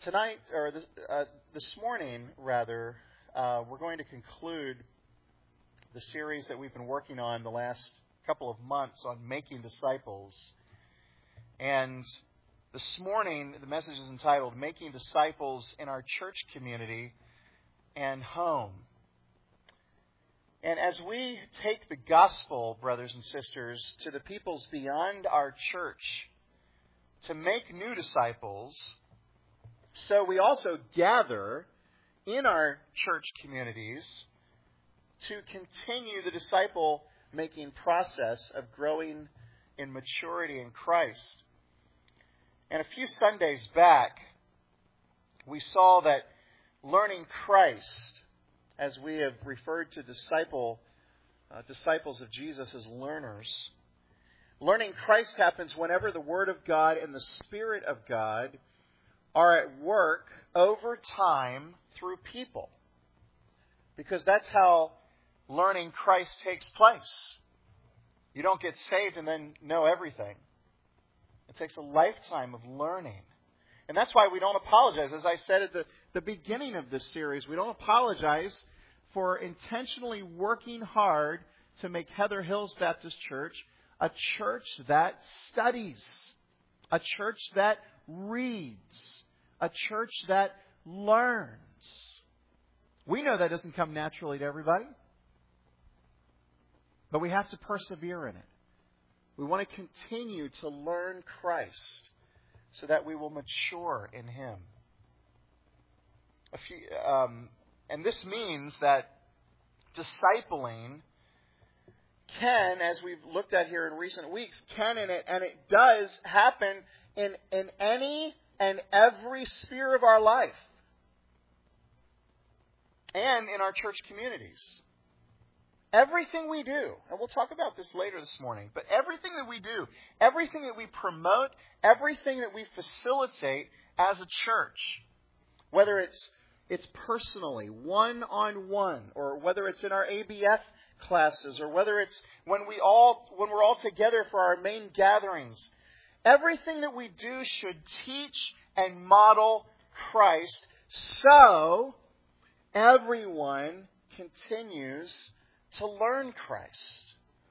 Tonight, or this morning, rather, we're going to conclude the series that we've been working on the last couple of months on making disciples. And this morning, the message is entitled, Making Disciples in Our Church Community and Home. And as we take the gospel, brothers and sisters, to the peoples beyond our church to make new disciples, so we also gather in our church communities to continue the disciple-making process of growing in maturity in Christ. And a few Sundays back, we saw that learning Christ, as we have referred to disciples of Jesus as learners, learning Christ happens whenever the Word of God and the Spirit of God are at work over time through people. Because that's how learning Christ takes place. You don't get saved and then know everything. It takes a lifetime of learning. And that's why we don't apologize. As I said at the beginning of this series, we don't apologize for intentionally working hard to make Heather Hills Baptist Church a church that studies, a church that reads, a church that learns. We know that doesn't come naturally to everybody, but we have to persevere in it. We want to continue to learn Christ so that we will mature in Him. And this means that discipling can, as we've looked at here in recent weeks, can and it does happen in any and every sphere of our life and in our church communities. Everything we do, and we'll talk about this later this morning, but everything that we do, everything that we promote, everything that we facilitate as a church, whether it's personally, one-on-one, or whether it's in our ABF classes, or whether it's when we're all together for our main gatherings, everything that we do should teach and model Christ so everyone continues to learn Christ.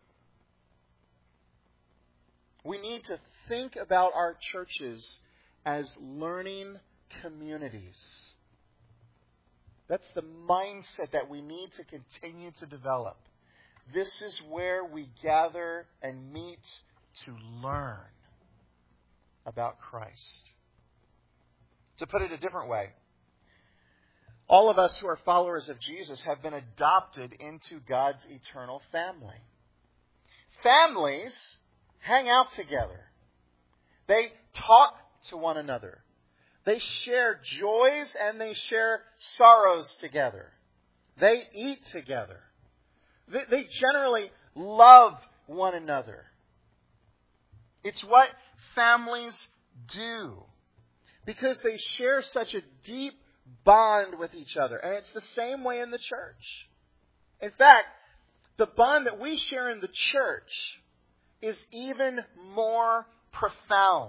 We need to think about our churches as learning communities. That's the mindset that we need to continue to develop. This is where we gather and meet to learn about Christ. To put it a different way, all of us who are followers of Jesus have been adopted into God's eternal family. Families hang out together. They talk to one another. They share joys and they share sorrows together. They eat together. They generally love one another. It's what families do because they share such a deep bond with each other. And it's the same way in the church. In fact, the bond that we share in the church is even more profound.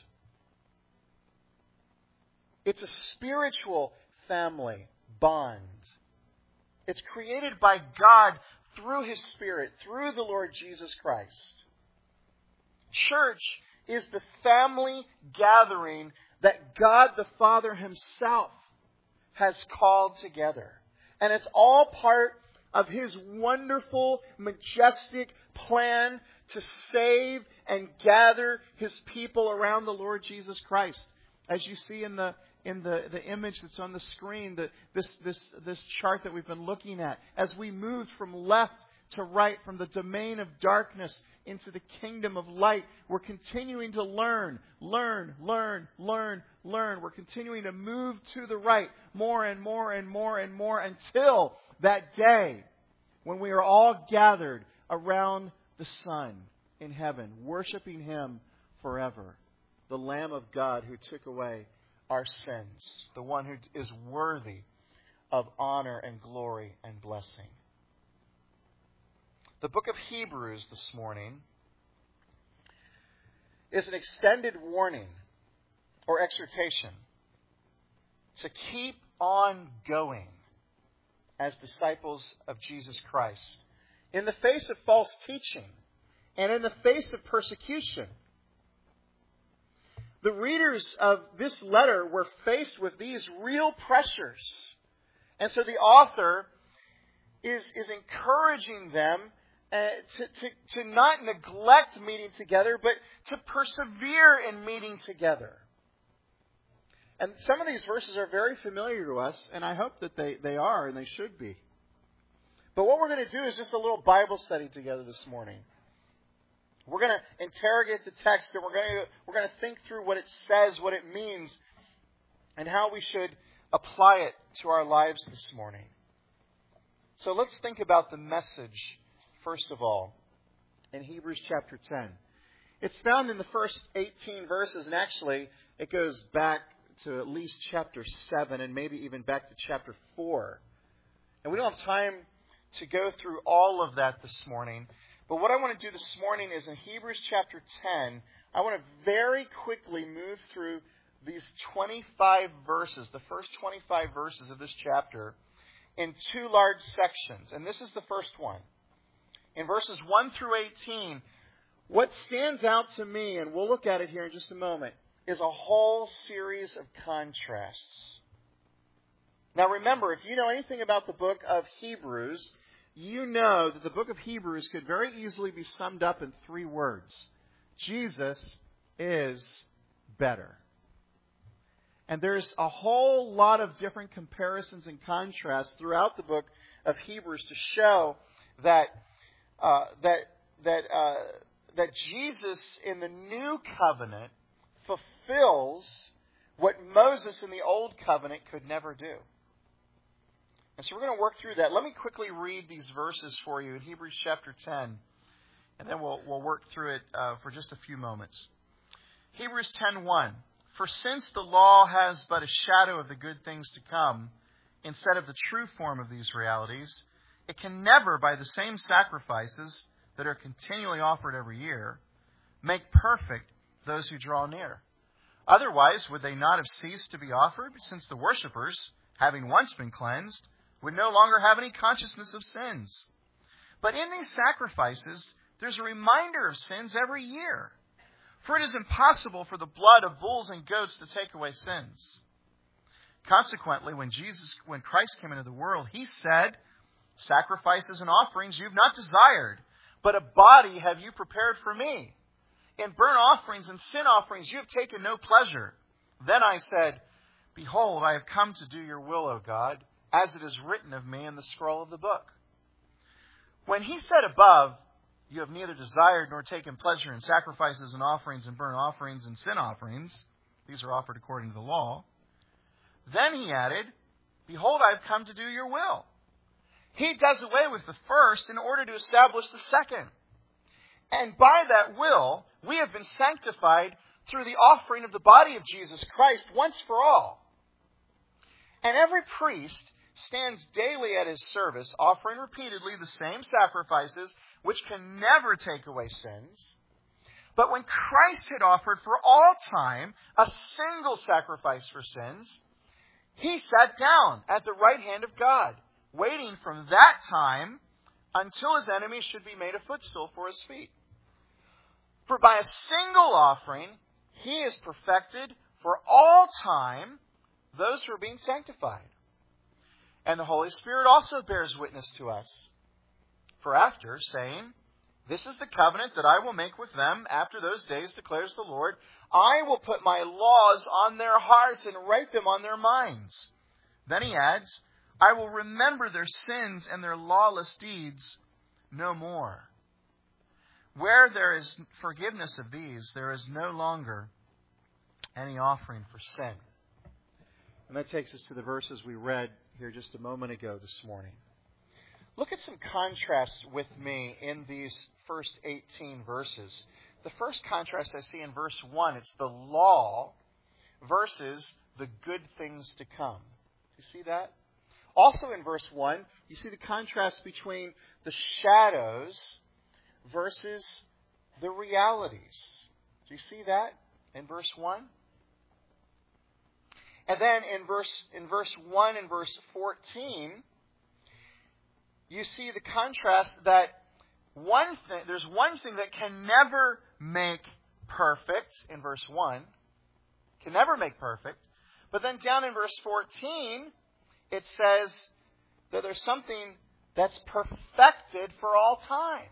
It's a spiritual family bond. It's created by God through His Spirit, through the Lord Jesus Christ. Church is the family gathering that God the Father Himself has called together. And it's all part of His wonderful, majestic plan to save and gather His people around the Lord Jesus Christ. As you see in the image that's on the screen, this chart that we've been looking at, as we moved from left to right, from the domain of darkness into the kingdom of light, we're continuing to learn. We're continuing to move to the right more and more until that day when we are all gathered around the Son in heaven, worshiping Him forever, the Lamb of God who took away our sins, the one who is worthy of honor and glory and blessing. The book of Hebrews this morning is an extended warning or exhortation to keep on going as disciples of Jesus Christ in the face of false teaching and in the face of persecution. The readers of this letter were faced with these real pressures. And so the author is encouraging them to not neglect meeting together, but to persevere in meeting together. And some of these verses are very familiar to us, and I hope that they are, and they should be. But what we're going to do is just a little Bible study together this morning. We're going to interrogate the text, and we're going to think through what it says, what it means, and how we should apply it to our lives this morning. So let's think about the message, first of all, in Hebrews chapter 10. It's found in the first 18 verses, and actually it goes back to at least chapter 7 and maybe even back to chapter 4. And we don't have time to go through all of that this morning. But what I want to do this morning is in Hebrews chapter 10, I want to very quickly move through these 25 verses, the first 25 verses of this chapter, in two large sections. And this is the first one. In verses 1 through 18, what stands out to me, and we'll look at it here in just a moment, is a whole series of contrasts. Now remember, if you know anything about the book of Hebrews, you know that the book of Hebrews could very easily be summed up in 3 words. Jesus is better. And there's a whole lot of different comparisons and contrasts throughout the book of Hebrews to show that Jesus in the new covenant fulfills what Moses in the old covenant could never do. And so we're going to work through that. Let me quickly read these verses for you in Hebrews chapter 10, and then we'll work through it for just a few moments. Hebrews 10:1. For since the law has but a shadow of the good things to come, instead of the true form of these realities, it can never, by the same sacrifices that are continually offered every year, make perfect those who draw near. Otherwise, would they not have ceased to be offered, since the worshippers, having once been cleansed, would no longer have any consciousness of sins? But in these sacrifices, there's a reminder of sins every year. For it is impossible for the blood of bulls and goats to take away sins. Consequently, when Christ came into the world, He said, sacrifices and offerings you've not desired, but a body have you prepared for me. In burnt offerings and sin offerings you have taken no pleasure. Then I said, behold, I have come to do your will, O God, as it is written of me in the scroll of the book. When He said above, you have neither desired nor taken pleasure in sacrifices and offerings and burnt offerings and sin offerings, these are offered according to the law. Then He added, behold, I have come to do your will. He does away with the first in order to establish the second. And by that will, we have been sanctified through the offering of the body of Jesus Christ once for all. And every priest stands daily at his service, offering repeatedly the same sacrifices, which can never take away sins. But when Christ had offered for all time a single sacrifice for sins, He sat down at the right hand of God, waiting from that time until His enemies should be made a footstool for His feet. For by a single offering, He has perfected for all time those who are being sanctified. And the Holy Spirit also bears witness to us. For after, saying, this is the covenant that I will make with them after those days, declares the Lord, I will put my laws on their hearts and write them on their minds. Then He adds, I will remember their sins and their lawless deeds no more. Where there is forgiveness of these, there is no longer any offering for sin. And that takes us to the verses we read here just a moment ago this morning. Look at some contrasts with me in these first 18 verses. The first contrast I see in verse 1, it's the law versus the good things to come. You see that? Also in verse 1, you see the contrast between the shadows versus the realities. Do you see that in verse 1? And then in verse 1 and verse 14, you see the contrast that there's one thing that can never make perfect in verse 1. Can never make perfect. But then down in verse 14, it says that there's something that's perfected for all time.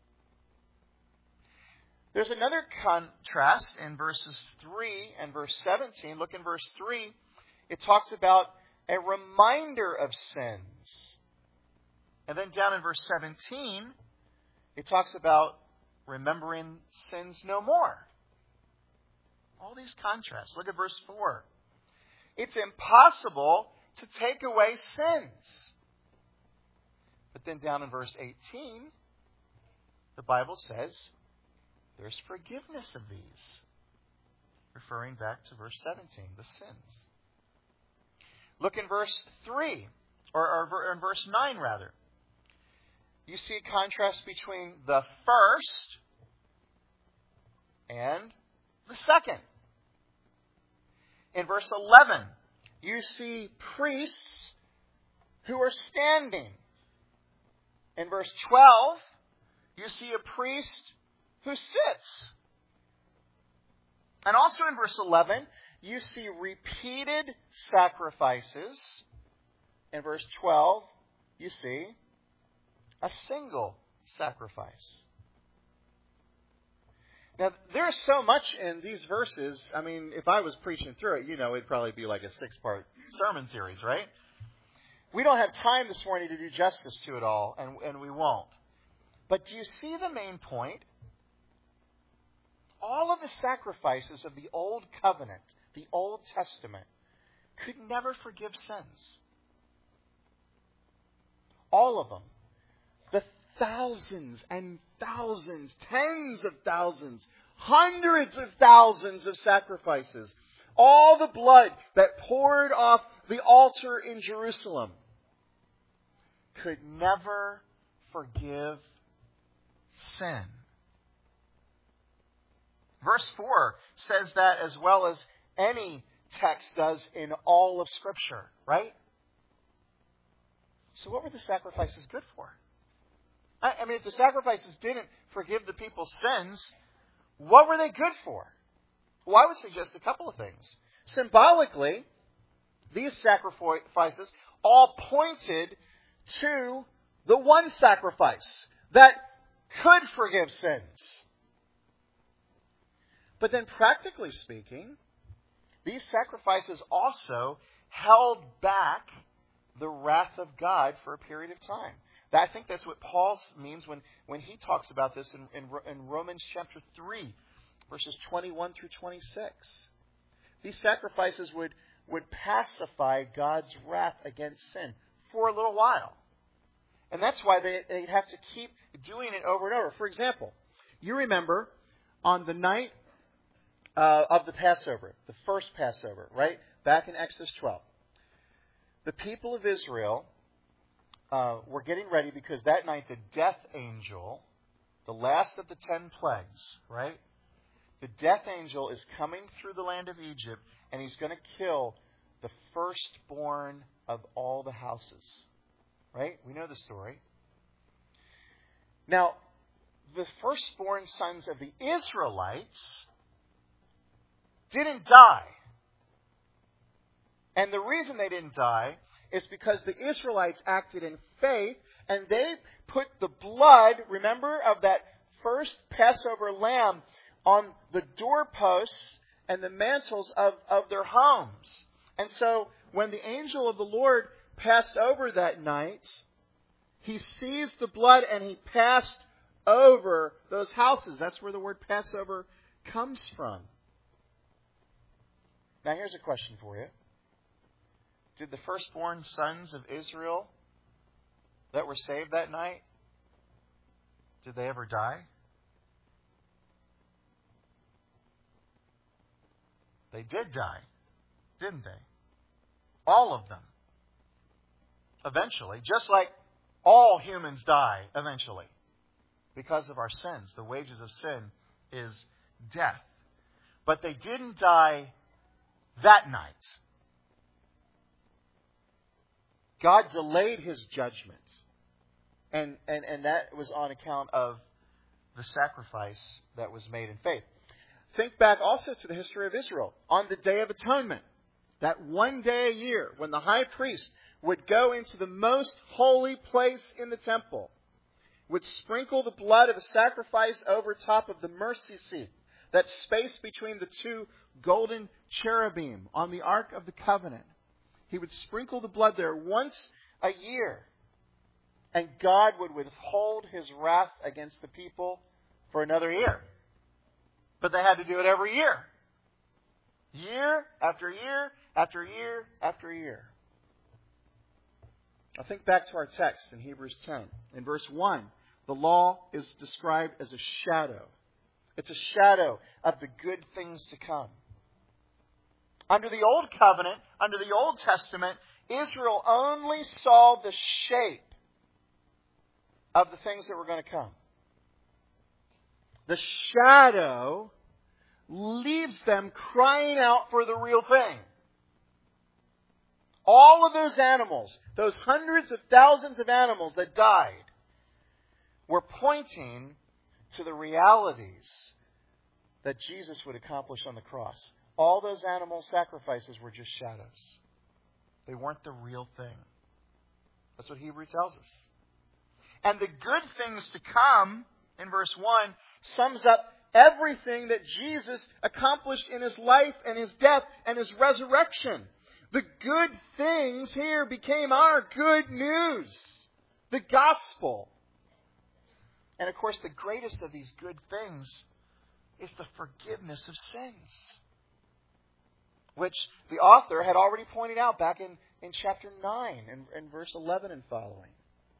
There's another contrast in verses 3 and verse 17. Look in verse 3. It talks about a reminder of sins. And then down in verse 17, it talks about remembering sins no more. All these contrasts. Look at verse 4. It's impossible to take away sins. But then down in verse 18, the Bible says there's forgiveness of these. Referring back to verse 17, the sins. Look in verse 3, or in verse 9 rather. You see a contrast between the first and the second. In verse 11, you see priests who are standing. In verse 12, you see a priest who sits. And also in verse 11, you see repeated sacrifices. In verse 12, you see a single sacrifice. Now, there's so much in these verses. I mean, if I was preaching through it, it'd probably be like a 6-part sermon series, right? We don't have time this morning to do justice to it all, and we won't. But do you see the main point? All of the sacrifices of the Old Covenant, the Old Testament, could never forgive sins. All of them. The thousands and thousands, tens of thousands, hundreds of thousands of sacrifices. All the blood that poured off the altar in Jerusalem could never forgive sin. Verse 4 says that as well as any text does in all of Scripture, right? So what were the sacrifices good for? I mean, if the sacrifices didn't forgive the people's sins, what were they good for? Well, I would suggest a couple of things. Symbolically, these sacrifices all pointed to the one sacrifice that could forgive sins. But then practically speaking, these sacrifices also held back the wrath of God for a period of time. I think that's what Paul means when he talks about this in Romans chapter 3, verses 21 through 26. These sacrifices would pacify God's wrath against sin for a little while. And that's why they'd have to keep doing it over and over. For example, you remember on the night of the Passover, the first Passover, right? Back in Exodus 12. The people of Israel were getting ready because that night the death angel, the last of the 10 plagues, right? The death angel is coming through the land of Egypt, and he's going to kill the firstborn of all the houses. Right? We know the story. Now, the firstborn sons of the Israelites didn't die. And the reason they didn't die is because the Israelites acted in faith, and they put the blood, remember, of that first Passover lamb on the doorposts and the mantles of their homes. And so, when the angel of the Lord passed over that night, he seized the blood and he passed over those houses. That's where the word Passover comes from. Now here's a question for you. Did the firstborn sons of Israel that were saved that night, did they ever die? They did die, didn't they? All of them. Eventually, just like all humans die eventually because of our sins. The wages of sin is death. But they didn't die that night. God delayed His judgment. And that was on account of the sacrifice that was made in faith. Think back also to the history of Israel. On the Day of Atonement, that one day a year when the high priest would go into the most holy place in the temple, would sprinkle the blood of a sacrifice over top of the mercy seat, that space between the two golden cherubim on the Ark of the Covenant. He would sprinkle the blood there once a year. And God would withhold His wrath against the people for another year. But they had to do it every year. Year after year after year after year. Now think back to our text in Hebrews 10. In verse 1, the law is described as a shadow. It's a shadow of the good things to come. Under the Old Covenant, under the Old Testament, Israel only saw the shape of the things that were going to come. The shadow leaves them crying out for the real thing. All of those animals, those hundreds of thousands of animals that died, were pointing to the realities that Jesus would accomplish on the cross. All those animal sacrifices were just shadows. They weren't the real thing. That's what Hebrews tells us. And the good things to come, in verse 1, sums up everything that Jesus accomplished in His life and His death and His resurrection. The good things here became our good news. The gospel. And of course, the greatest of these good things is the forgiveness of sins, which the author had already pointed out back in chapter 9 and verse 11 and following.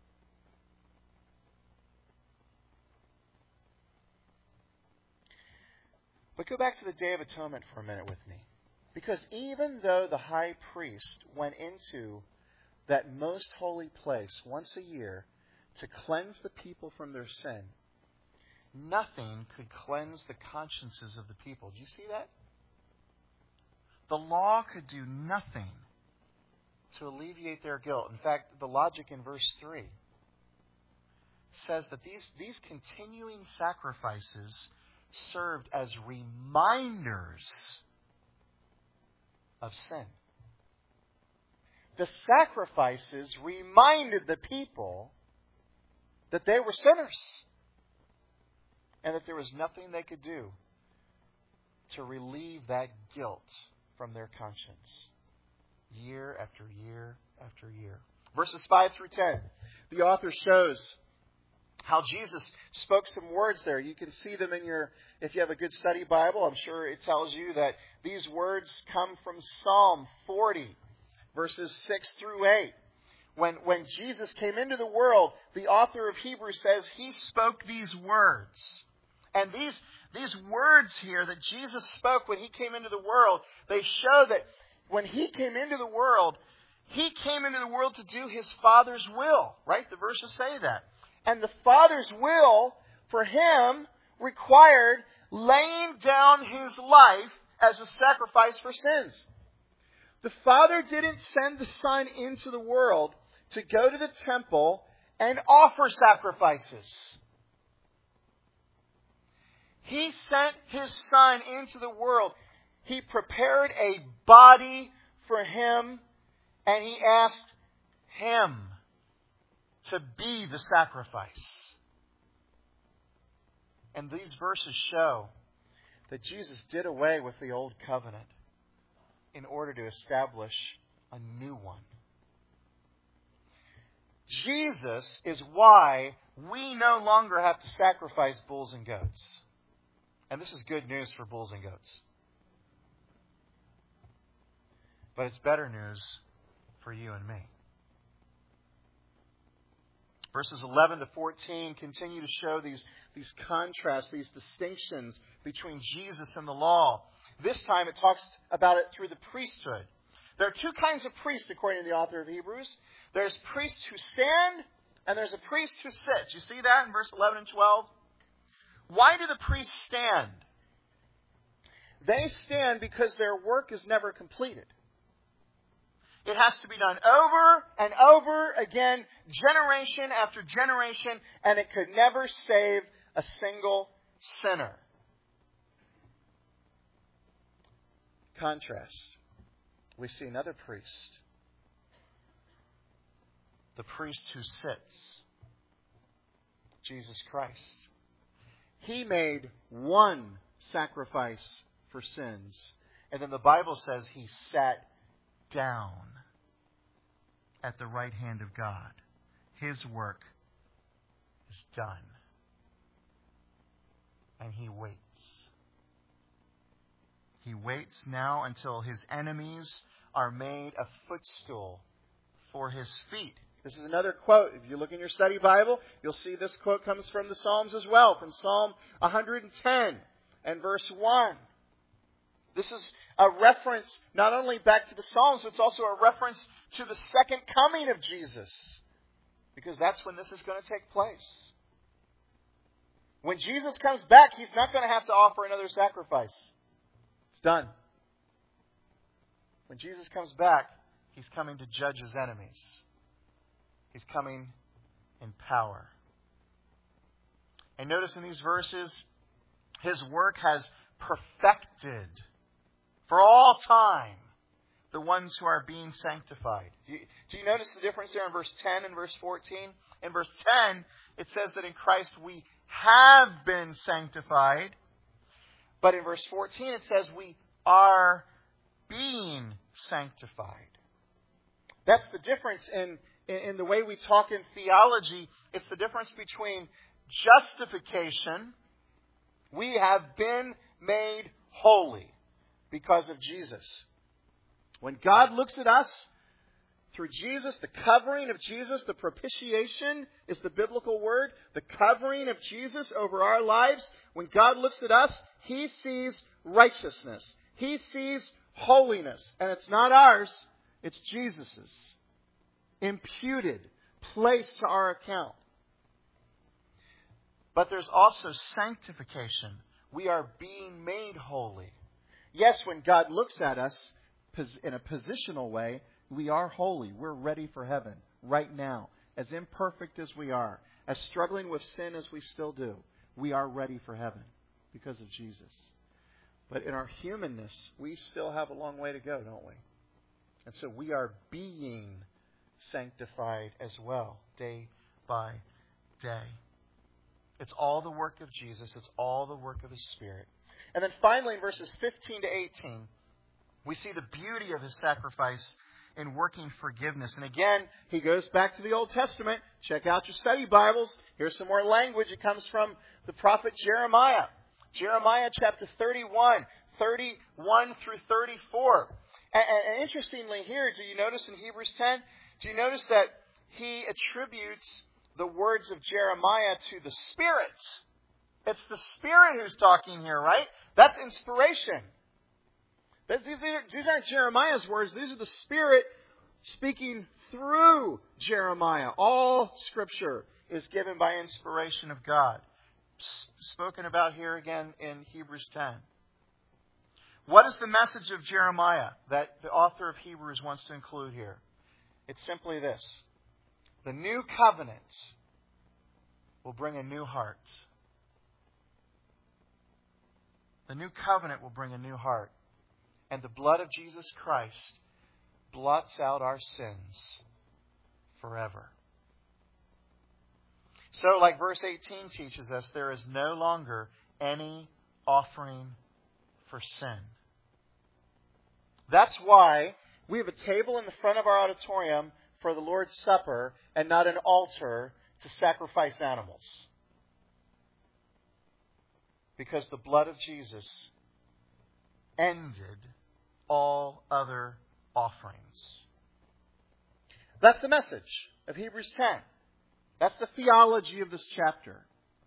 But go back to the Day of Atonement for a minute with me. Because even though the high priest went into that most holy place once a year to cleanse the people from their sin, nothing could cleanse the consciences of the people. Do you see that? The law could do nothing to alleviate their guilt. In fact, the logic in verse 3 says that these continuing sacrifices served as reminders of sin. The sacrifices reminded the people that they were sinners and that there was nothing they could do to relieve that guilt from their conscience. Year after year after year. Verses 5 through 10. The author shows how Jesus spoke some words there. You can see them if you have a good study Bible, I'm sure it tells you that these words come from Psalm 40, verses 6 through 8. When Jesus came into the world, the author of Hebrews says He spoke these words. And these words here that Jesus spoke when He came into the world, they show that when He came into the world to do His Father's will. Right? The verses say that. And the Father's will for Him required laying down His life as a sacrifice for sins. The Father didn't send the Son into the world to go to the temple and offer sacrifices. He sent His Son into the world. He prepared a body for Him, and He asked Him to be the sacrifice. And these verses show that Jesus did away with the old covenant in order to establish a new one. Jesus is why we no longer have to sacrifice bulls and goats. And this is good news for bulls and goats. But it's better news for you and me. Verses 11 to 14 continue to show these contrasts, these distinctions between Jesus and the law. This time it talks about it through the priesthood. There are two kinds of priests, according to the author of Hebrews. There's priests who stand, and there's a priest who sits. You see that in verse 11 and 12? Why do the priests stand? They stand because their work is never completed. It has to be done over and over again, generation after generation, and it could never save a single sinner. Contrast. We see another priest. The priest who sits. Jesus Christ. He made one sacrifice for sins. And then the Bible says He sat down at the right hand of God. His work is done. And He waits. He waits now until His enemies are made a footstool for His feet. This is another quote. If you look in your study Bible, you'll see this quote comes from the Psalms as well, from Psalm 110 and verse 1. This is a reference not only back to the Psalms, but it's also a reference to the second coming of Jesus. Because that's when this is going to take place. When Jesus comes back, He's not going to have to offer another sacrifice. It's done. When Jesus comes back, He's coming to judge His enemies. He's coming in power. And notice in these verses, His work has perfected for all time the ones who are being sanctified. Do you notice the difference there in verse 10 and verse 14? In verse 10, it says that in Christ we have been sanctified. But in verse 14, it says we are being sanctified. That's the difference in the way we talk in theology. It's the difference between justification. We have been made holy because of Jesus. When God looks at us through Jesus, the covering of Jesus, the propitiation is the biblical word, the covering of Jesus over our lives. When God looks at us, He sees righteousness. He sees holiness. And it's not ours, it's Jesus's. Imputed, placed to our account. But there's also sanctification. We are being made holy. Yes, when God looks at us in a positional way, we are holy. We're ready for heaven right now. As imperfect as we are, as struggling with sin as we still do, we are ready for heaven because of Jesus. But in our humanness, we still have a long way to go, don't we? And so we are being sanctified as well, day by day. It's all the work of Jesus. It's all the work of His Spirit. And then finally, in verses 15 to 18, we see the beauty of His sacrifice in working forgiveness. And again, he goes back to the Old Testament. Check out your study Bibles. Here's some more language. It comes from the prophet Jeremiah. Jeremiah chapter 31 through 34. And interestingly here, do you notice in Hebrews 10, do you notice that he attributes the words of Jeremiah to the Spirit? It's the Spirit who's talking here, right? That's inspiration. These aren't Jeremiah's words. These are the Spirit speaking through Jeremiah. All Scripture is given by inspiration of God. Spoken about here again in Hebrews 10. What is the message of Jeremiah that the author of Hebrews wants to include here? It's simply this. The new covenant will bring a new heart. The new covenant will bring a new heart. And the blood of Jesus Christ blots out our sins forever. So, like verse 18 teaches us, there is no longer any offering for sin. That's why we have a table in the front of our auditorium for the Lord's Supper and not an altar to sacrifice animals. Because the blood of Jesus ended all other offerings. That's the message of Hebrews 10. That's the theology of this chapter.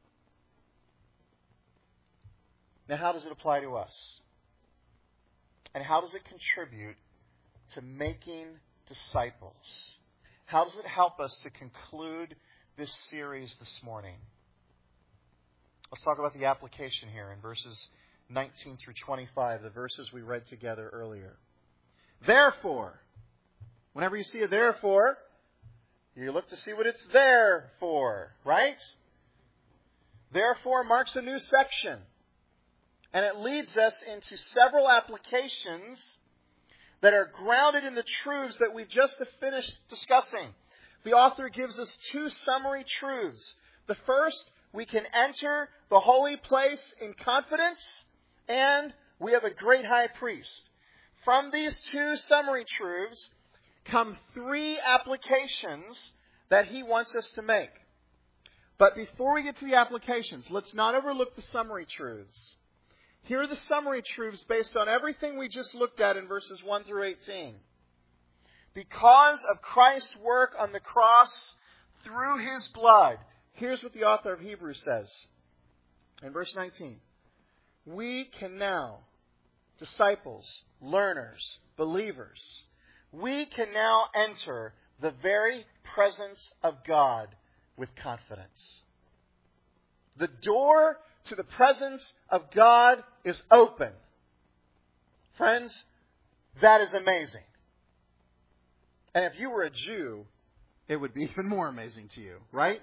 Now, how does it apply to us? And how does it contribute to making disciples? How does it help us to conclude this series this morning? Let's talk about the application here in verses 19 through 25, the verses we read together earlier. Therefore, Whenever you see a therefore, you look to see what it's there for, right? Therefore marks a new section. And it leads us into several applications that are grounded in the truths that we've just finished discussing. The author gives us two summary truths. The first, we can enter the holy place in confidence, and we have a great high priest. From these two summary truths come three applications that he wants us to make. But before we get to the applications, let's not overlook the summary truths. Here are the summary truths based on everything we just looked at in verses 1 through 18. Because of Christ's work on the cross through His blood, here's what the author of Hebrews says in verse 19. We can now, disciples, learners, believers, we can now enter the very presence of God with confidence. The door to the presence of God is open. Friends, that is amazing. And if you were a Jew, it would be even more amazing to you, right?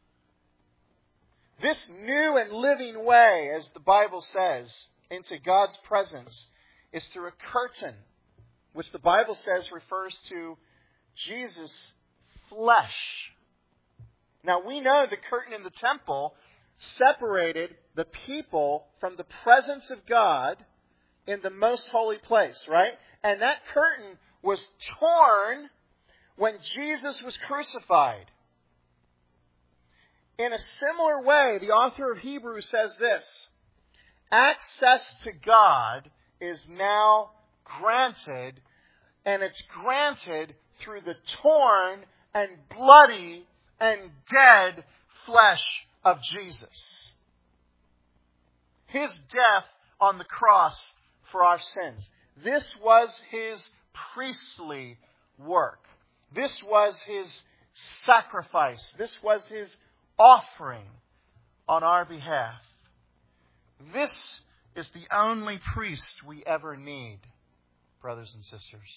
This new and living way, as the Bible says, into God's presence is through a curtain, which the Bible says refers to Jesus' flesh. Now, we know the curtain in the temple separated the people from the presence of God in the most holy place, right? And that curtain was torn when Jesus was crucified. In a similar way, the author of Hebrews says this: access to God is now granted, and it's granted through the torn and bloody and dead flesh of Jesus. His death on the cross for our sins. This was His priestly work. This was His sacrifice. This was His offering on our behalf. This is the only priest we ever need, brothers and sisters.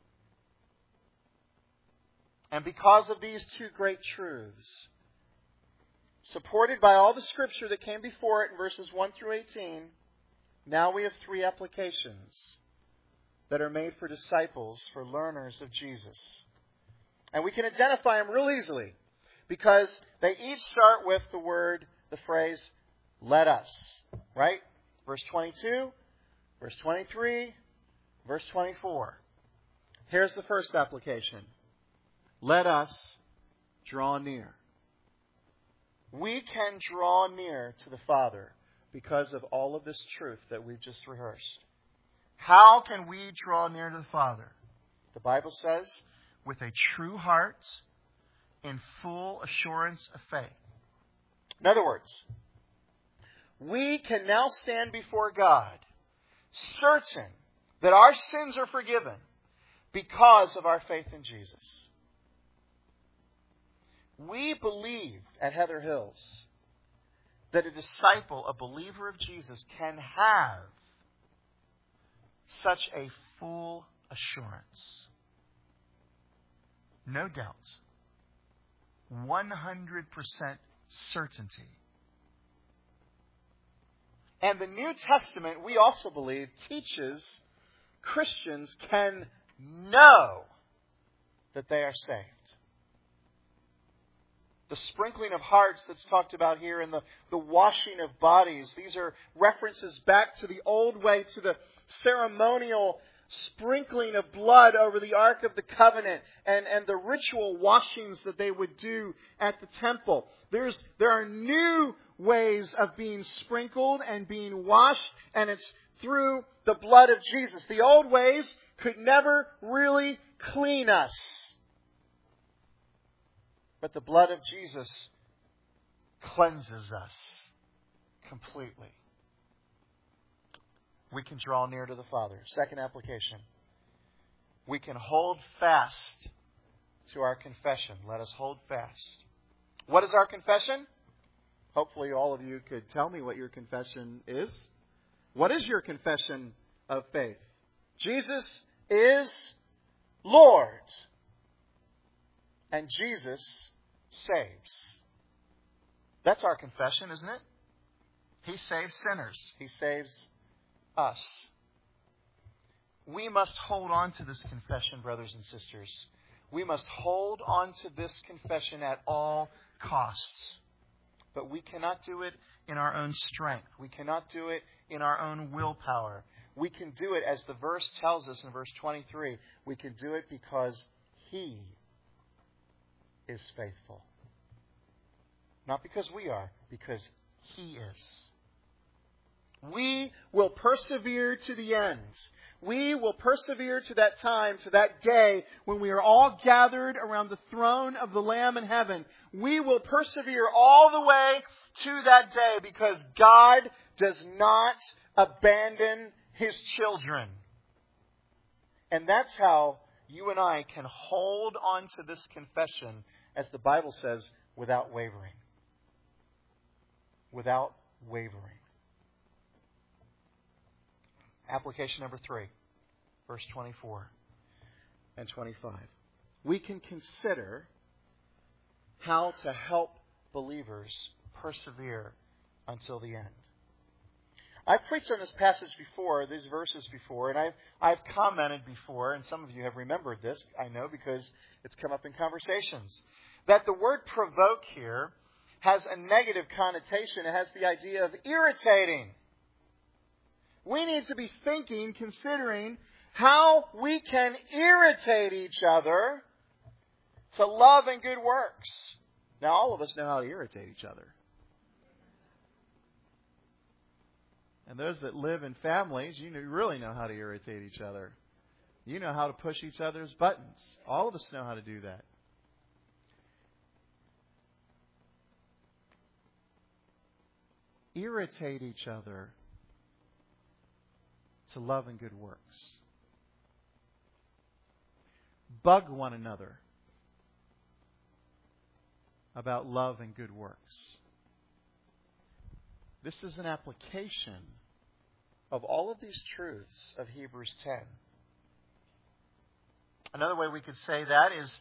And because of these two great truths, supported by all the Scripture that came before it in verses 1 through 18, now we have three applications that are made for disciples, for learners of Jesus. And we can identify them real easily because they each start with the phrase, let us. Right? Verse 22, verse 23, verse 24. Here's the first application. Let us draw near. We can draw near to the Father because of all of this truth that we've just rehearsed. How can we draw near to the Father? The Bible says, with a true heart, in full assurance of faith. In other words, we can now stand before God, certain that our sins are forgiven because of our faith in Jesus. We believe at Heather Hills that a disciple, a believer of Jesus, can have such a full assurance. No doubt. 100% certainty. And the New Testament, we also believe, teaches Christians can know that they are saved. The sprinkling of hearts that's talked about here and the washing of bodies, these are references back to the old way, to the ceremonial sprinkling of blood over the Ark of the Covenant and the ritual washings that they would do at the temple. There are new ways of being sprinkled and being washed, and it's through the blood of Jesus. The old ways could never really clean us. But the blood of Jesus cleanses us completely. We can draw near to the Father. Second application. We can hold fast to our confession. Let us hold fast. What is our confession? Hopefully all of you could tell me what your confession is. What is your confession of faith? Jesus is Lord. and Jesus saves. That's our confession, isn't it? He saves sinners. He saves us. We must hold on to this confession, brothers and sisters. We must hold on to this confession at all costs. But we cannot do it in our own strength. We cannot do it in our own willpower. We can do it, as the verse tells us in verse 23, we can do it because He is faithful. Not because we are, because He is. We will persevere to the end. We will persevere to that time, to that day when we are all gathered around the throne of the Lamb in heaven. We will persevere all the way to that day because God does not abandon His children. And that's how you and I can hold on to this confession, as the Bible says, without wavering. Without wavering. Application number 3, verse 24 and 25. We can consider how to help believers persevere until the end. I've preached on this passage before, these verses before, and I've commented before, and some of you have remembered this, I know, because it's come up in conversations, that the word provoke here has a negative connotation. It has the idea of irritating. We need to be thinking, considering how we can irritate each other to love and good works. Now, all of us know how to irritate each other. And those that live in families, you really know how to irritate each other. You know how to push each other's buttons. All of us know how to do that. Irritate each other to love and good works. Bug one another about love and good works. This is an application of all of these truths of Hebrews 10. Another way we could say that is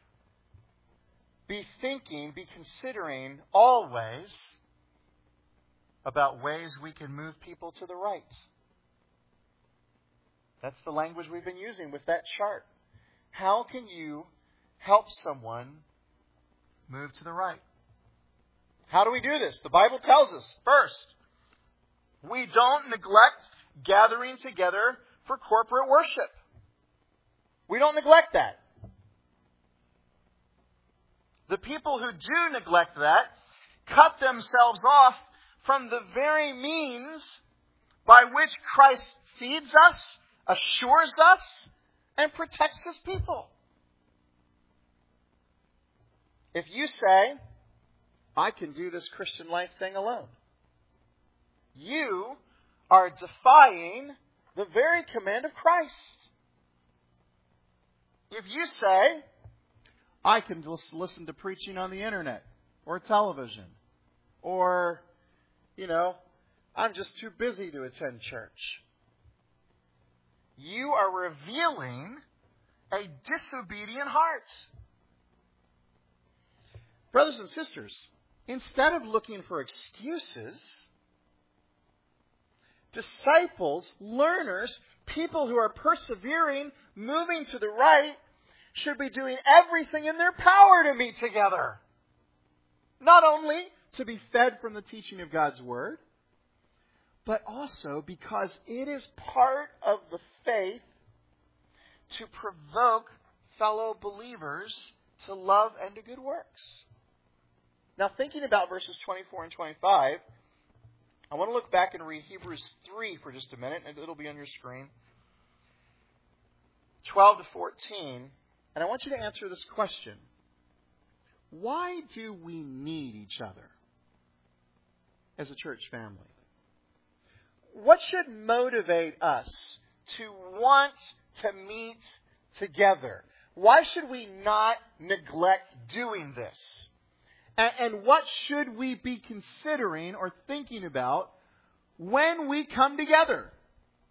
be considering always about ways we can move people to the right. That's the language we've been using with that chart. How can you help someone move to the right? How do we do this? The Bible tells us, first, we don't neglect gathering together for corporate worship. We don't neglect that. The people who do neglect that cut themselves off from the very means by which Christ feeds us, assures us, and protects His people. If you say, I can do this Christian life thing alone, you are defying the very command of Christ. If you say, I can just listen to preaching on the internet or television, or, I'm just too busy to attend church, you are revealing a disobedient heart. Brothers and sisters, instead of looking for excuses, disciples, learners, people who are persevering, moving to the right, should be doing everything in their power to meet together. Not only to be fed from the teaching of God's Word, but also because it is part of the faith to provoke fellow believers to love and to good works. Now, thinking about verses 24 and 25, I want to look back and read Hebrews 3 for just a minute, and it'll be on your screen. 12 to 14, and I want you to answer this question. Why do we need each other as a church family? What should motivate us to want to meet together? Why should we not neglect doing this? And what should we be considering or thinking about when we come together?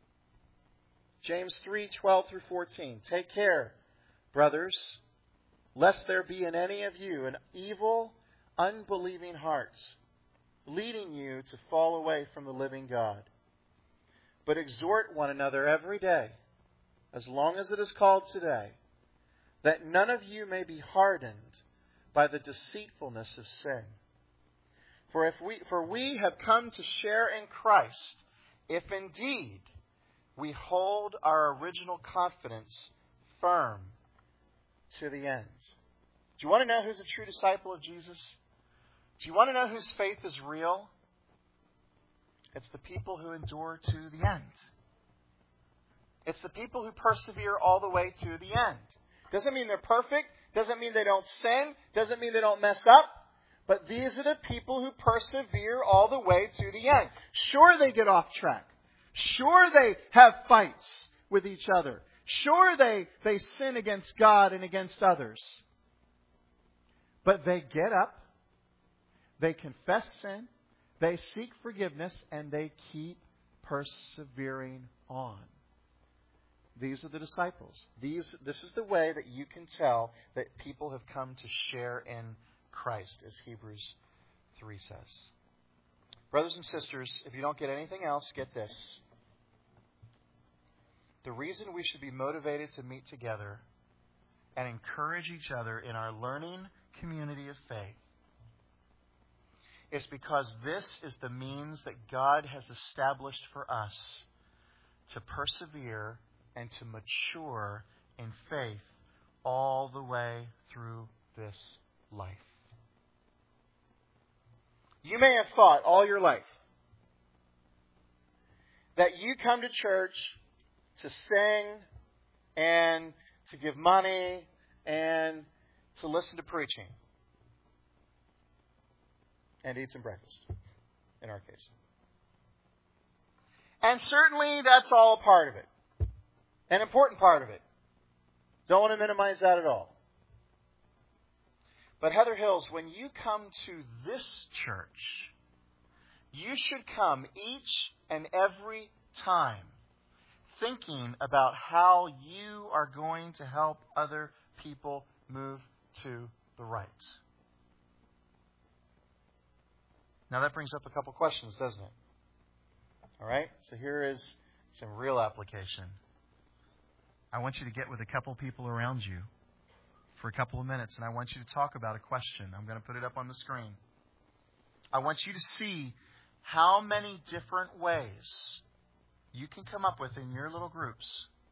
James 3:12 through 14. Take care, brothers, lest there be in any of you an evil, unbelieving heart, leading you to fall away from the living God. But exhort one another every day, as long as it is called today, that none of you may be hardened by the deceitfulness of sin. For we have come to share in Christ, if indeed we hold our original confidence firm to the end. Do you want to know who's a true disciple of Jesus? Do you want to know whose faith is real? It's the people who endure to the end. It's the people who persevere all the way to the end. Doesn't mean they're perfect. Doesn't mean they don't sin. Doesn't mean they don't mess up. But these are the people who persevere all the way to the end. Sure, they get off track. Sure, they have fights with each other. Sure, they sin against God and against others. But they get up. They confess sin. They seek forgiveness. And they keep persevering on. These are the disciples. This is the way that you can tell that people have come to share in Christ, as Hebrews 3 says. Brothers and sisters, if you don't get anything else, get this. The reason we should be motivated to meet together and encourage each other in our learning community of faith is because this is the means that God has established for us to persevere and to mature in faith all the way through this life. You may have thought all your life that you come to church to sing and to give money and to listen to preaching and eat some breakfast, in our case. And certainly that's all a part of it. An important part of it. Don't want to minimize that at all. But Heather Hills, when you come to this church, you should come each and every time thinking about how you are going to help other people move to the right. Now that brings up a couple questions, doesn't it? All right, so here is some real application. I want you to get with a couple people around you for a couple of minutes, and I want you to talk about a question. I'm going to put it up on the screen. I want you to see how many different ways you can come up with in your little groups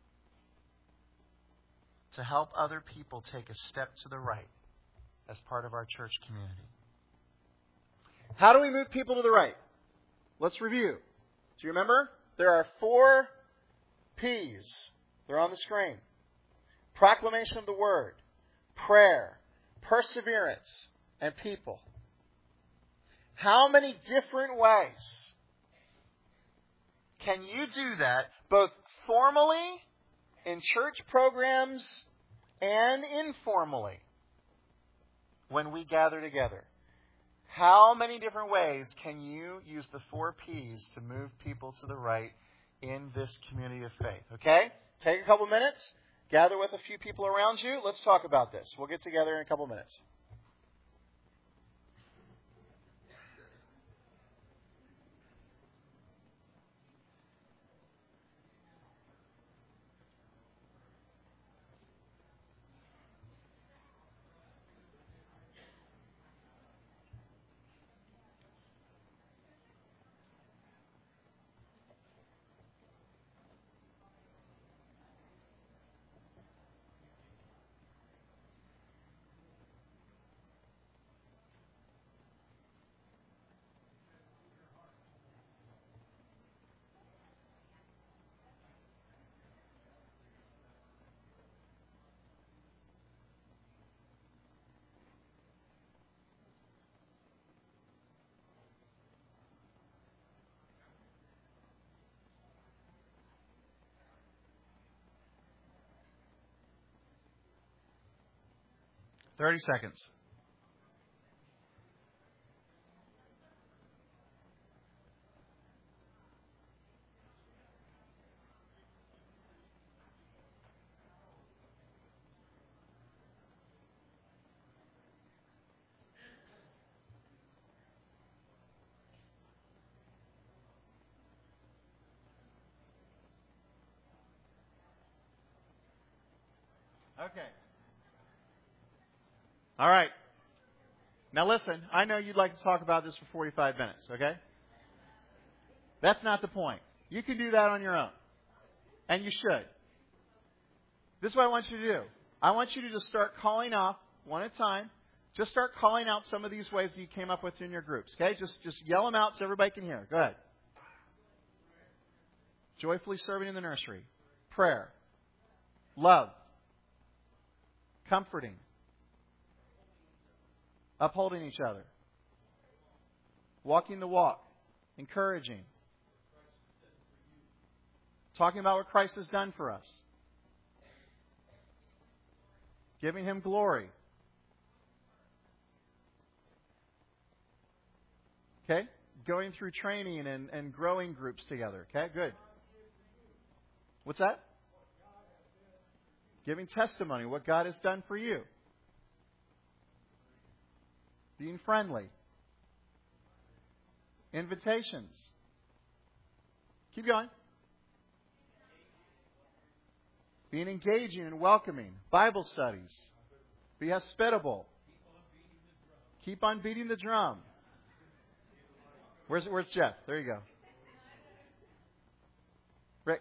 to help other people take a step to the right as part of our church community. How do we move people to the right? Let's review. Do you remember? There are 4 P's. They're on the screen. Proclamation of the Word, prayer, perseverance, and people. How many different ways can you do that, both formally in church programs and informally when we gather together? How many different ways can you use the 4 P's to move people to the right in this community of faith? Okay? Take a couple minutes. Gather with a few people around you. Let's talk about this. We'll get together in a couple minutes. $30 seconds. Okay. All right. Now listen, I know you'd like to talk about this for 45 minutes, okay? That's not the point. You can do that on your own. And you should. This is what I want you to do. I want you to just start calling off one at a time. Just start calling out some of these ways that you came up with in your groups, okay? Just yell them out so everybody can hear. Go ahead. Joyfully serving in the nursery. Prayer. Love. Comforting. Upholding each other. Walking the walk. Encouraging. Talking about what Christ has done for us. Giving Him glory. Okay? Going through training and growing groups together. Okay? Good. What's that? Giving testimony, what God has done for you. Being friendly. Invitations. Keep going. Being engaging and welcoming. Bible studies. Be hospitable. Keep on beating the drum. Where's Jeff? There you go. Rick.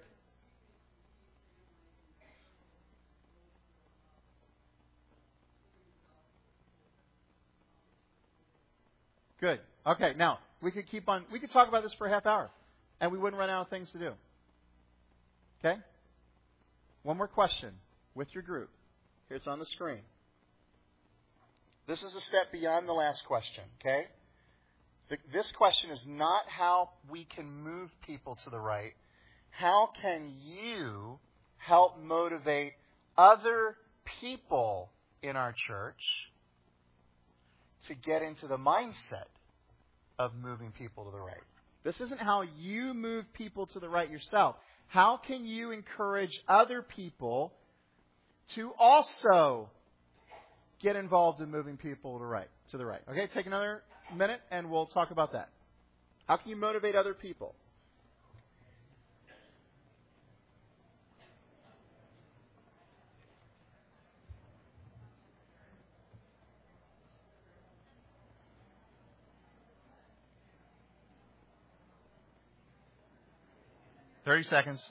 Good. Okay, now, we could talk about this for a half hour, and we wouldn't run out of things to do. Okay? One more question with your group. Here it's on the screen. This is a step beyond the last question, okay? This question is not how we can move people to the right. How can you help motivate other people in our church to get into the mindset of moving people to the right? This isn't how you move people to the right yourself. How can you encourage other people to also get involved in moving people to the right? Okay, take another minute and we'll talk about that. How can you motivate other people? $30 seconds.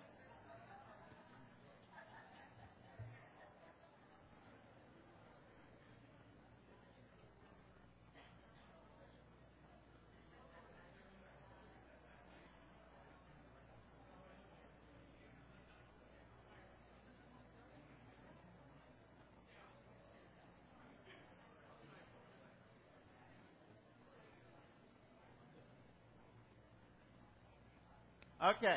Okay.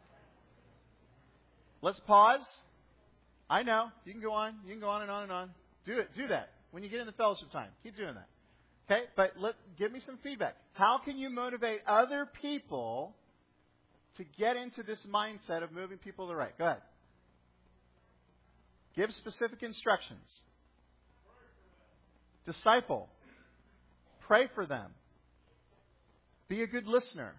Let's pause. I know. You can go on. You can go on and on and on. Do it. Do that. When you get in the fellowship time, keep doing that. Okay? But give me some feedback. How can you motivate other people to get into this mindset of moving people to the right? Go ahead. Give specific instructions. Disciple. Pray for them. Be a good listener.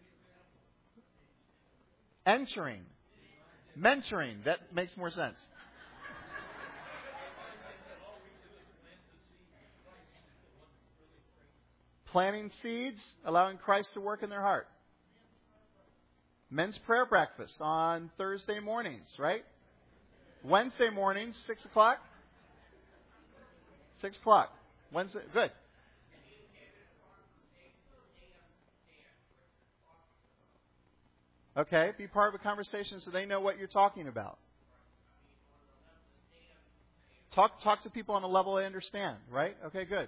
Entering. Mentoring. That makes more sense. Planting seeds, allowing Christ to work in their heart. Men's prayer breakfast on Thursday mornings, right? Wednesday mornings, 6 o'clock? 6 o'clock. Wednesday, good. Okay, be part of a conversation so they know what you're talking about. Talk to people on a level they understand, right? Okay, good.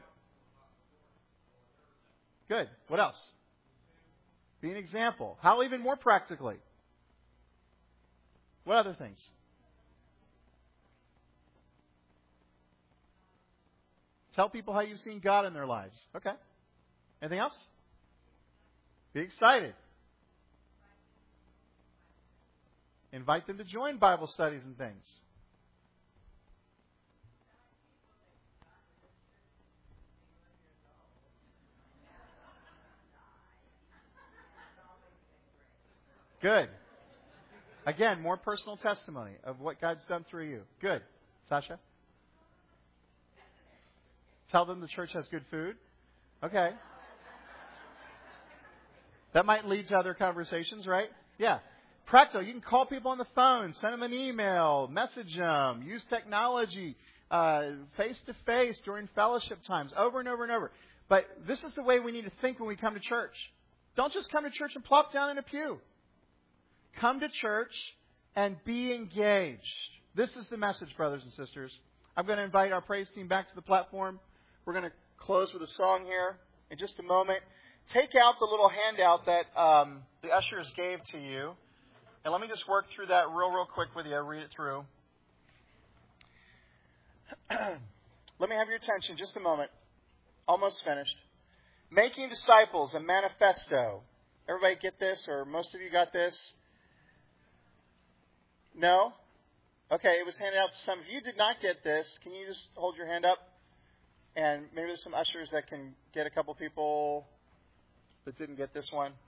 Good. What else? Be an example. How even more practically? What other things? Tell people how you've seen God in their lives. Okay. Anything else? Be excited. Invite them to join Bible studies and things. Good. Again, more personal testimony of what God's done through you. Good. Sasha? Tell them the church has good food? Okay. That might lead to other conversations, right? Yeah. Practical. You can call people on the phone, send them an email, message them, use technology, face-to-face during fellowship times, over and over and over. But this is the way we need to think when we come to church. Don't just come to church and plop down in a pew. Come to church and be engaged. This is the message, brothers and sisters. I'm going to invite our praise team back to the platform. We're going to close with a song here in just a moment. Take out the little handout that the ushers gave to you. And let me just work through that real quick with you. I'll read it through. Let me have your attention just a moment. Almost finished. Making disciples, a manifesto. Everybody get this, or most of you got this? No? Okay, it was handed out to some. If you did not get this, can you just hold your hand up? And maybe there's some ushers that can get a couple people that didn't get this one.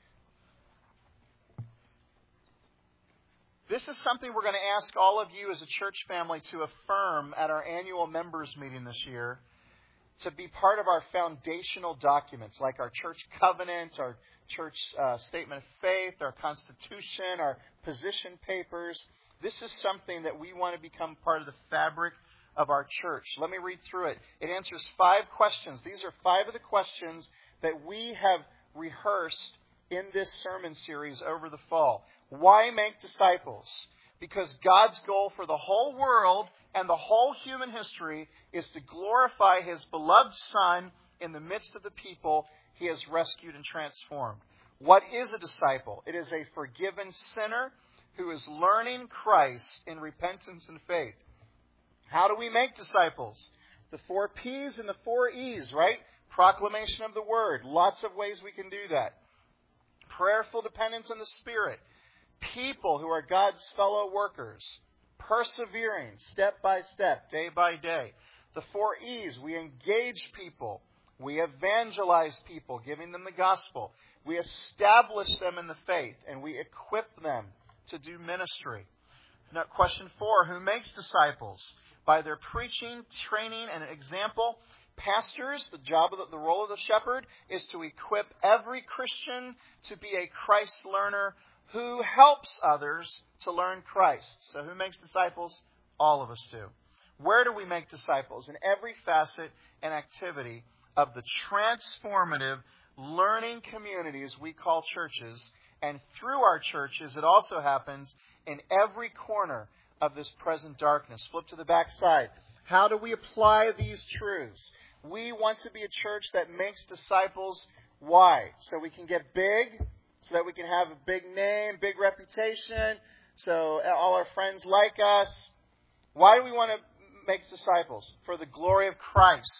This is something we're going to ask all of you as a church family to affirm at our annual members meeting this year, to be part of our foundational documents, like our church covenant, our church statement of faith, our constitution, our position papers. This is something that we want to become part of the fabric of our church. Let me read through it. It answers 5 questions. These are 5 of the questions that we have rehearsed in this sermon series over the fall. Why make disciples? Because God's goal for the whole world and the whole human history is to glorify His beloved Son in the midst of the people He has rescued and transformed. What is a disciple? It is a forgiven sinner who is learning Christ in repentance and faith. How do we make disciples? The 4 P's and the 4 E's, right? Proclamation of the Word. Lots of ways we can do that. Prayerful dependence on the Spirit. People who are God's fellow workers. Persevering step by step, day by day. The 4 E's, we engage people. We evangelize people, giving them the gospel. We establish them in the faith, and we equip them to do ministry. Now, question 4, who makes disciples? By their preaching, training, and example. Pastors, the role of the shepherd is to equip every Christian to be a Christ learner who helps others to learn Christ. So who makes disciples? All of us do. Where do we make disciples? In every facet and activity of the transformative learning communities we call churches. And through our churches, it also happens in every corner of this present darkness. Flip to the back side. How do we apply these truths? We want to be a church that makes disciples. Why? So we can get big, so that we can have a big name, big reputation, so all our friends like us. Why do we want to make disciples? For the glory of Christ.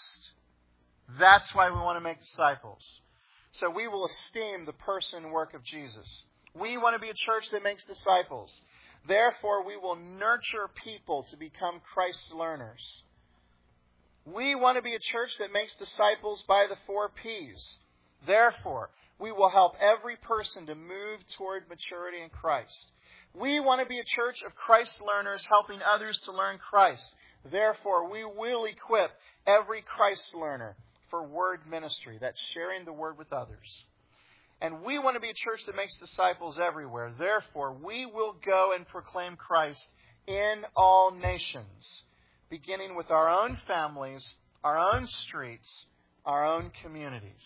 That's why we want to make disciples. So we will esteem the person and work of Jesus. We want to be a church that makes disciples. Therefore, we will nurture people to become Christ's learners. We want to be a church that makes disciples by the 4 P's. Therefore, we will help every person to move toward maturity in Christ. We want to be a church of Christ learners helping others to learn Christ. Therefore, we will equip every Christ learner for word ministry. That's sharing the word with others. And we want to be a church that makes disciples everywhere. Therefore, we will go and proclaim Christ in all nations, beginning with our own families, our own streets, our own communities.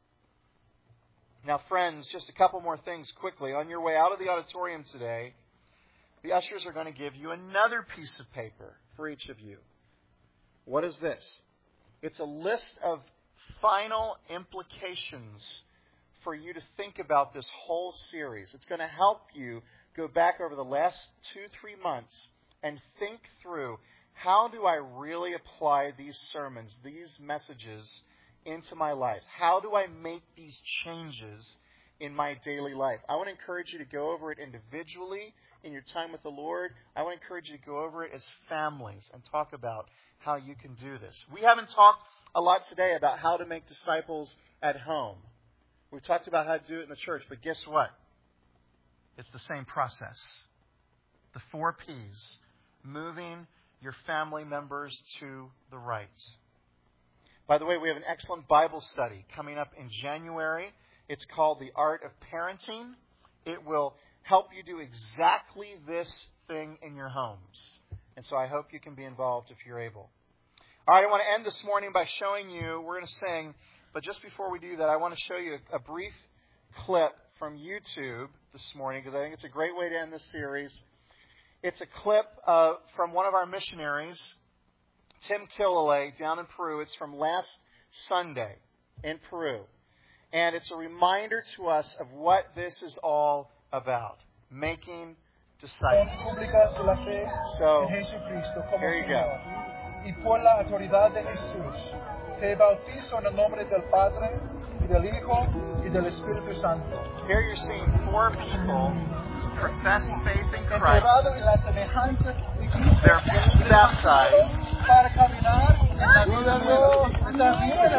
Now, friends, just a couple more things quickly. On your way out of the auditorium today, the ushers are going to give you another piece of paper for each of you. What is this? It's a list of final implications for you to think about this whole series. It's going to help you go back over the last 2-3 months and think through, how do I really apply these sermons, these messages into my life? How do I make these changes in my daily life? I want to encourage you to go over it individually in your time with the Lord. I want to encourage you to go over it as families and talk about how you can do this. We haven't talked a lot today about how to make disciples at home. We've talked about how to do it in the church, but guess what? It's the same process. The 4 P's. Moving your family members to the right. By the way, we have an excellent Bible study coming up in January. It's called The Art of Parenting. It will help you do exactly this thing in your homes. And so I hope you can be involved if you're able. All right, I want to end this morning by showing you, we're going to sing, but just before we do that, I want to show you a brief clip from YouTube this morning, because I think it's a great way to end this series. It's a clip from one of our missionaries, Tim Killalay, down in Peru. It's from last Sunday in Peru. And it's a reminder to us of what this is all about, making disciples. So, here you go. Y por la autoridad de Jesús, te bautizo en el nombre del Padre, y del Hijo, y del Espíritu Santo. Here you're seeing 4 people profess faith in Christ. They're being baptized. Para caminar en la vida de Dios, también en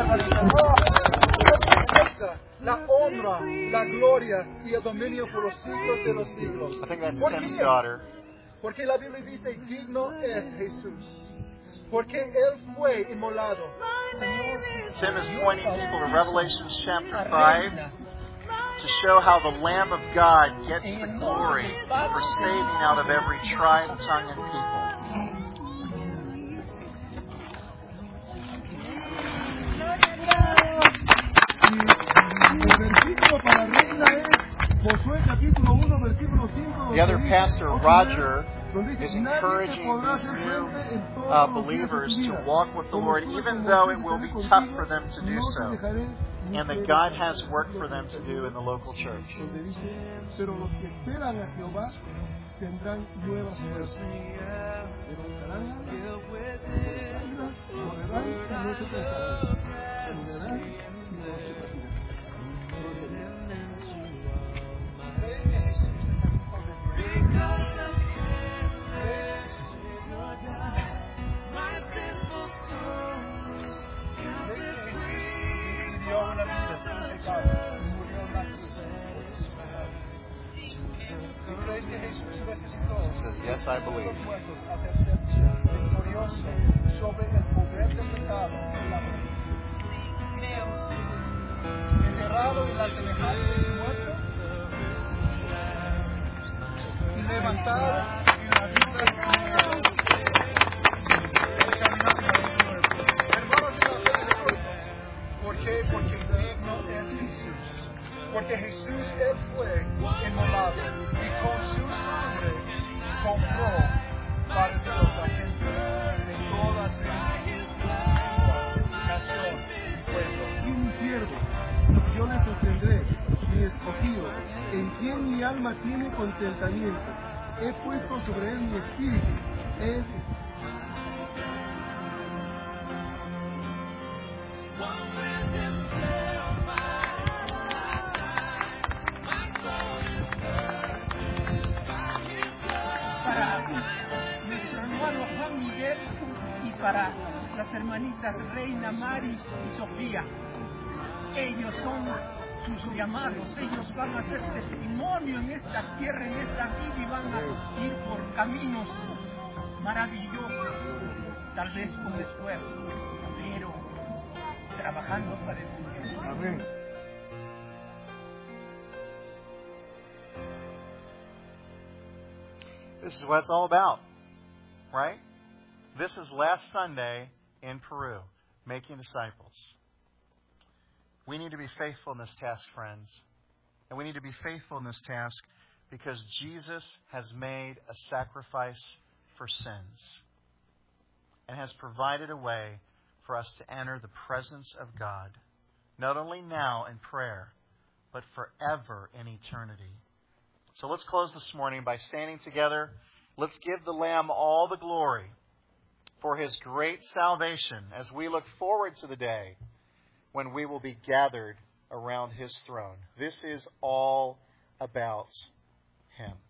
la honra, la gloria y el dominio por los siglos de los siglos. I think that's Tim's daughter. Porque la Biblia dice, digno es Jesús. Porque Él fue inmolado. Tim is pointing people to Revelation chapter 5 to show how the Lamb of God gets the glory for saving out of every tribe, tongue, and people. The other pastor, Roger, is encouraging these new believers to walk with the Lord, even though it will be tough for them to do so, and that God has work for them to do in the local church. He says, yes, I believe. Porque Jesús Él fue inmolado y con su sangre compró para Dios a gente de toda nación y pueblo. Y mi siervo, yo le sostendré, mi escogido, en quien mi alma tiene contentamiento. He puesto sobre él mi espíritu. Para las hermanitas Reina, Maris y Sofía. Ellos son sus llamados, ellos van a ser testimonio en esta tierra, en esta vida, y van a ir por caminos maravillosos, tal vez con esfuerzo, pero trabajando para el Señor. Amén. This is what it's all about, right? This is last Sunday in Peru, making disciples. We need to be faithful in this task, friends. And we need to be faithful in this task because Jesus has made a sacrifice for sins and has provided a way for us to enter the presence of God, not only now in prayer, but forever in eternity. So let's close this morning by standing together. Let's give the Lamb all the glory for His great salvation as we look forward to the day when we will be gathered around His throne. This is all about Him.